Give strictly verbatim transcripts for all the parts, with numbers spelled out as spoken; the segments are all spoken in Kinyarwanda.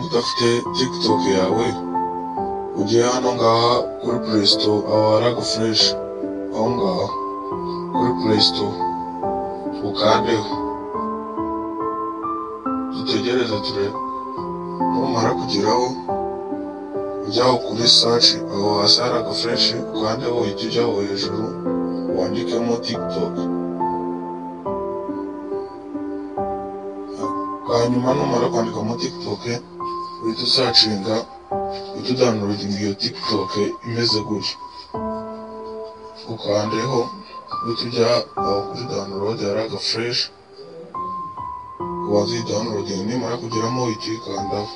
udafite TikTok yawe ugiye hano ngaha kuri Play Store aho hari agafresh aho ngaho kuri Play Store ukandeho dutegereze turebe numara kugeraho ujyaho kuri search aho hasi hari agafresh ukandeho uhita ujyaho hejuru wandikemo TikTok hanyuma numara kwandikamo TikTok uhita usacinga uhita udownloadinga iyo TikTok imeze gutya ukandeho uhita ujya aho kuri download hari agafresh wazi downloading nimara kugeramo uhita uyikandaho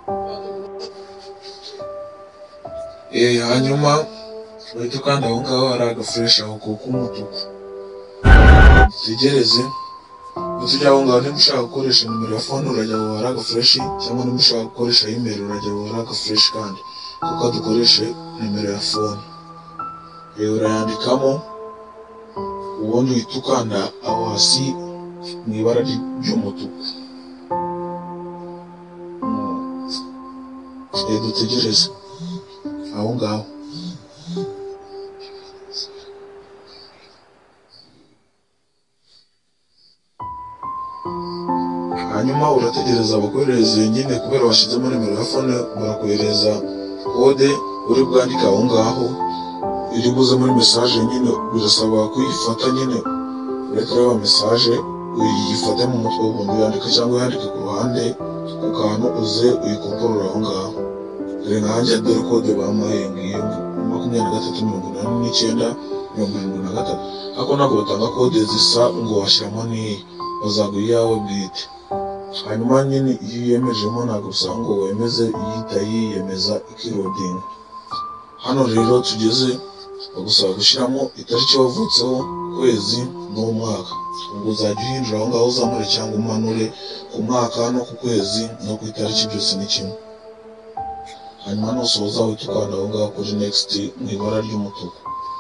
eh hanyuma uhita ukanda aho ngaho hari agafresh aho k'umutuku tegereze tujya aho ngaho niba ushaka gukoresha nimero ya phone urajya aho hari agafresh cyangwa niba ushaka gukoresha email urajya aho hari agafresh kandi kuko dukoreshe nimero ya phone rero urayandikamo ubundi uhita ukanda aho hasi mu ibara ry'umutuku eh dutegereze aho ngaho hanyuma urategereza bakohereze nyine kubera washizemo nimero ya phone barakohereza kode uri bwandika aho ngaho iri buze muri message nyine birasaba kuyifata nyine ureka message uyifate mu mutwe ubundi yandika cyangwa yandike ku ruhande ukantu uze uyikoporora aho ngaho rero nanjye dore kode bampaye ngiyo makumyabiri na gatatu mirongo inani n'icyenda mirongo irindwi na gatatu ariko ntabwo batanga kode zisa ngo washyiramo n'iyi bazaguha iyawe bwite hanyuma nyine iyo uyemejemo ntabwo usanga ngo wemeze yita yiyemeza ikirodinga hano rero tugeze bagusaba gushyiramo itariki wavutseho ukwezi n'umwaka ubwo uzajya uhindura aho ngaho uzamure cyangwa umanure ku mwaka no ku kwezi no ku itariki byose ni kimwe hanyuma nusoza uhita ukanda aho ngaho kuri next mu ibara ry'umutuku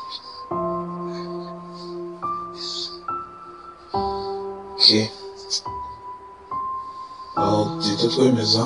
okay aho duhita twemeza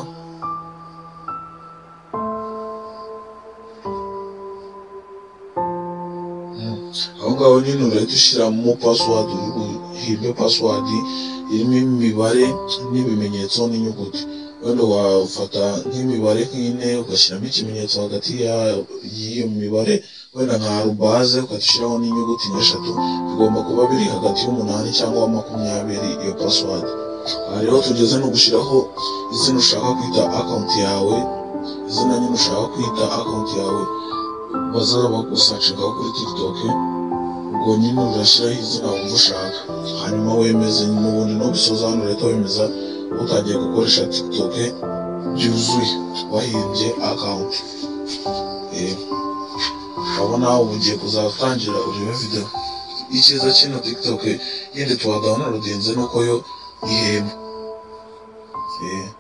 aho ngaho nyine urahita ushyiramo password uhimbe password irimo imibare n'ibimenyetso n'inyuguti wenda wafata nk'imibare nk'ine ugashyiramo ikimenyetso hagati y'iyo mibare wenda nka arobase ugashyiraho n'inyuguti nk'eshatu bigomba kuba biri hagati y'umunani cyangwa makumyabiri iyo password aha rero tugeze no gushyiraho izina ushaka kwita account yawe izina nyine ushaka kwita account yawe bazaba bagusacingaho kuri TikTok ubwo nyine urashyiraho izina wumva ushaka hanyuma wemeze n'ubundi no gusoza hano leta wemeza utangiye gukoresha TikTok byuzuye wahimbye account eh wabona ubu ugiye kuzatangira urebe video icyiza kino TikTok yindi twa downloadinze nuko yo ihemba eh